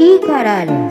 Ih, caralho,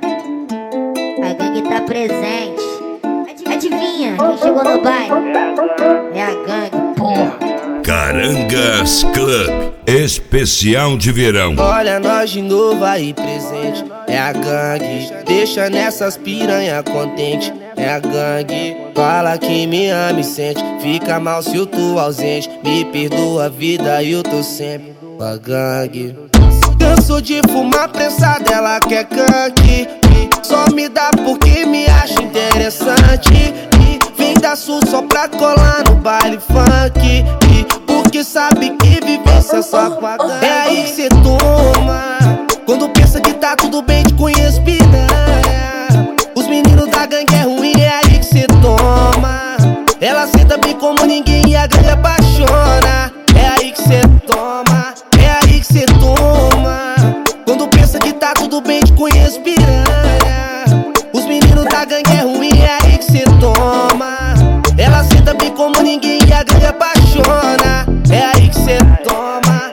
a gangue tá presente. Adivinha quem chegou no bairro? É a gangue, porra. Carangas Club, especial de verão. Olha nós de novo aí presente. É a gangue, deixa nessas piranha contente. É a gangue, fala que me ama e sente. Fica mal se eu tô ausente. Me perdoa a vida e eu tô sempre com a gangue. Canso de fumar prensada, ela quer gangue. Só me dá porque me acha interessante. Vem da sul só pra colar no baile funk. Porque sabe que vivência só com a gangue. É aí que cê toma quando pensa que tá tudo bem, te conheço piranha. Os meninos da gangue é ruim, é aí que cê toma. Ela senta bem como ninguém e a gangue apaixona. É aí que cê toma, é aí que cê toma quando pensa que tá tudo bem, te conheço piranha. Os meninos da gangue é ruim, é aí que cê toma. Ela senta bem como ninguém e a gangue apaixona. É aí que cê toma.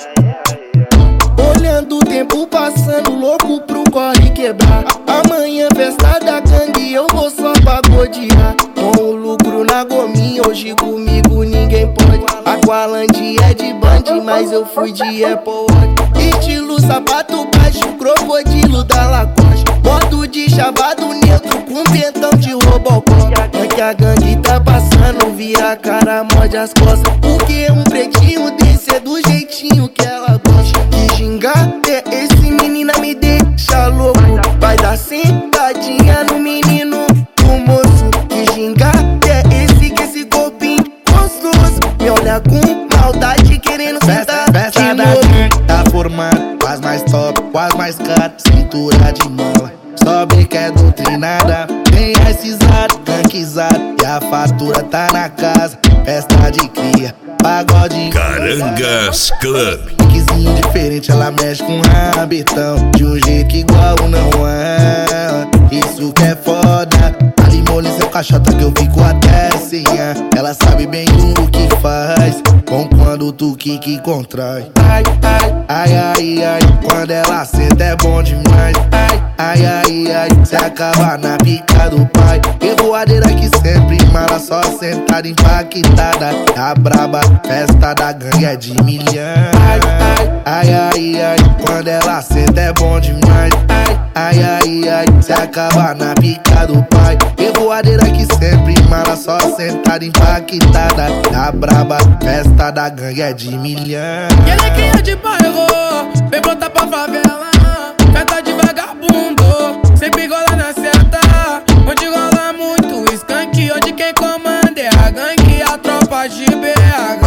Olhando o tempo passando, louco pro corre quebrar. Amanhã festa da gangue, eu vou só pagodear. Com o lucro na gominha, hoje comigo ninguém pode. Aqualandi é de band, mas eu fui de Apple Watch. Estilo sapato baixo, crocodilo da Lacoste. Modo de chavado neutro com pentão de Robocop. É que a gangue tá passando, vira a cara, morde as costas. Porque um pretinho desse é do jeitinho que ela gosta. Que gingar é esse, menina me deixa louco. Vai dar sentadinha no menino do moço. Que gingar é esse, que esse corpinho gostoso. Me olha com maldade querendo sentar Festa de da novo. gangue tá formando, quase mais top, quase mais caro. Cintura de mola, sobe que é doutrinada. Tem recizado, ganguizado e a fatura tá na casa. Festa de cria, pagode Carangas Club. piquezinho diferente, ela mexe com rabetão de um jeito que igual não é. Isso que é foda. Ali molha seu caixota que eu fico até sem ar. Ela sabe bem o que faz, com quando tu que contrai. Ai, ai, ai, ai, ai, quando ela senta é bom demais. Ai, ai, ai, ai, se acaba na pica do pai. Revoadeira que sempre mala, só sentada impactada. A braba, festa da gangue é de milhão. Ai, ai, ai, ai, ai, quando ela senta é bom demais. Ai, ai, ai, ai, se acaba na pica do pai. Revoadeira que sempre mala, só sentada impactada. A braba, festa da gangue é de milhão. E ele que é de bairro, vem botar pra favela. Festa de vagabundo, sempre gola na seta. Onde rola muito skunk, onde quem comanda é a gangue, a tropa de BH.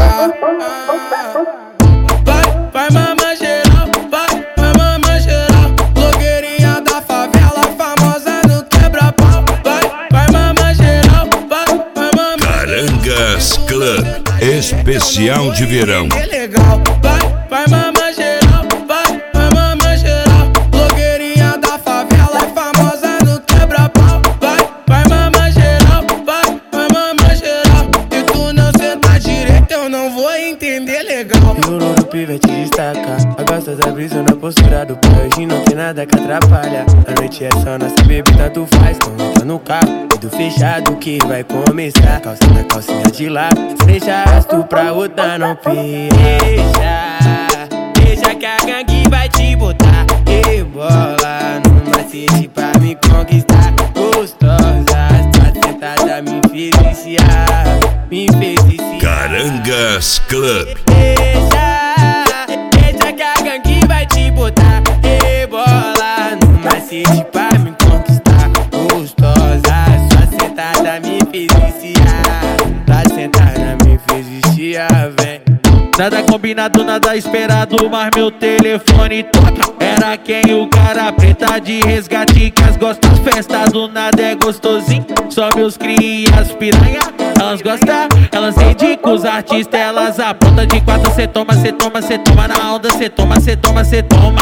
Vai mamar geral, vai mamar geral. Blogueirinha da favela, famosa no quebra-pau. Vai mamar geral, vai mamar Carangas Club, especial de verão. é legal. Vai mamar geral, vai mamar geral. Blogueirinha da favela, famosa no quebra-pau. Vai mamar geral, vai mamar geral. Se tu não sentar direito, eu não vou entender legal. Figurou no pivete destaca. A gosta da brisa na postura do pai. Hoje não tem nada que atrapalha. A noite é só nossa bebida, tu faz. Então entra no carro, tudo fechado que vai começar. Calça na calcinha de lado, seja astro pra outra não peja. Deixa que a gangue vai te botar. Rebola no macete pra me conquistar. Gostosa, sua sentada me fez viciar. Me fez viciar. Carangas Club. Deixa que a gangue vai te botar. Rebola no macete pra me conquistar. Gostosa, sua sentada me fez viciar. Sua sentada me fez viciar, vem. Nada combinado, nada esperado, mas meu telefone toca. Era quem? O cara preta de resgate que as gosta das festas do nada é gostosinho. Só meus crias piranha, elas gostam, elas indicam os artistas, elas apontam de quatro. Cê toma, cê toma, cê toma na onda, cê toma, cê toma, cê toma. A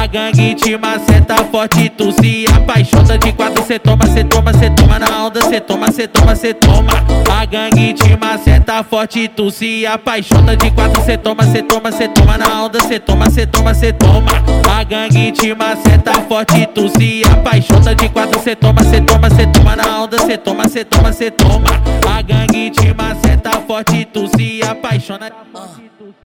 A gangue te maceta forte, tu se apaixona. De quatro cê toma, cê toma, cê toma na onda, cê toma, cê toma, cê toma. A gangue te maceta forte, tu se apaixona. De quatro cê toma, cê toma, cê toma na onda, cê toma, cê toma, cê toma. A gangue te maceta forte, tu se apaixona. De quatro cê toma, cê toma, cê toma na onda, cê toma, cê toma, cê toma. A gangue te maceta forte, tu se apaixona.